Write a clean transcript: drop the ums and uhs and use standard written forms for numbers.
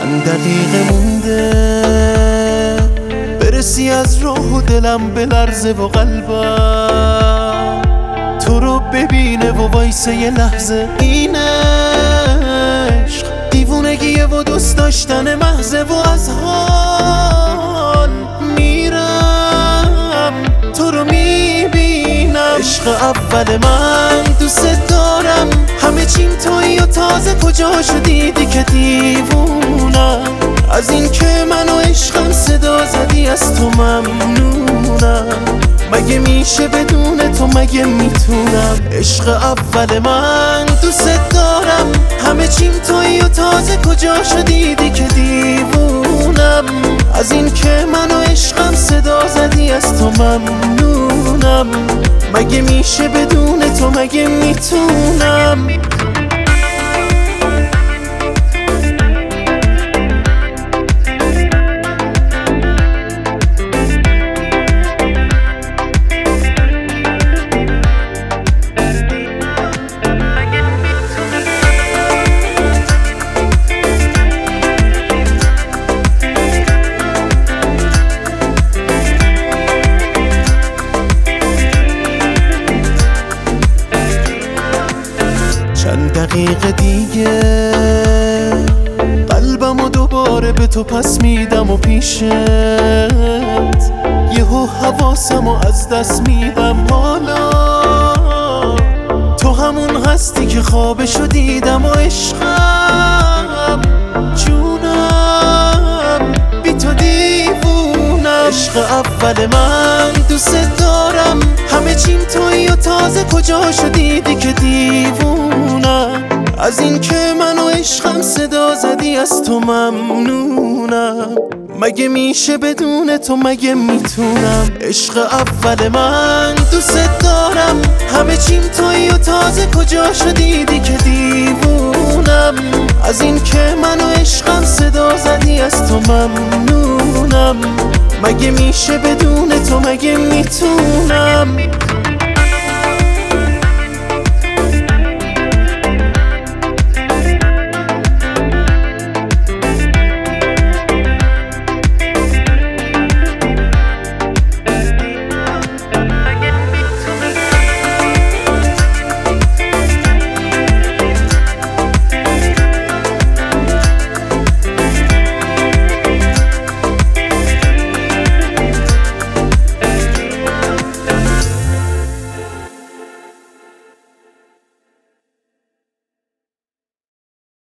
چند دقیقه مونده برسی از روح و دلم بلرزه و قلبم تو رو ببینه و وایسه یه لحظه. این عشق دیوونگیه و دوست داشتن محضه و از حال میرم تو رو میبینم. عشق اول من دوست دارم، همه چیم تویی و تازه کجاشو دیدی که دیوونم. از این که منو عشقم صدا زدی از تو ممنونم. مگه میشه بدون تو مگه میتونم؟ عشق اول من دوست دارم، همه چیم تویی و تازه کجاشو دیدی که دیوونم. از این که منو عشقم صدا زدی از تو ممنونم. مگه میشه بدون تو مگه میتونم؟ چند دقیقه دیگه قلبمو دوباره به تو پس میدم و پیشت یهو حواسمو از دست میدم. حالا تو همون هستی که خوابشو دیدم و عشقم جونم بی تو دیوونم. عشق اول من دوست دارم، همه چیم تویی و تازه کجاشو دیدی که دیوونم. از این که منو عشقم صدا زدی از تو ممنونم. مگه میشه بدون تو مگه میتونم؟ عشق اول من دوست دارم، همه چیم تویی و تازه کجاشو دیدی که دیوونم. از این که منو عشقم صدا زدی از تو ممنونم. مگه میشه بدون تو مگه میتونم؟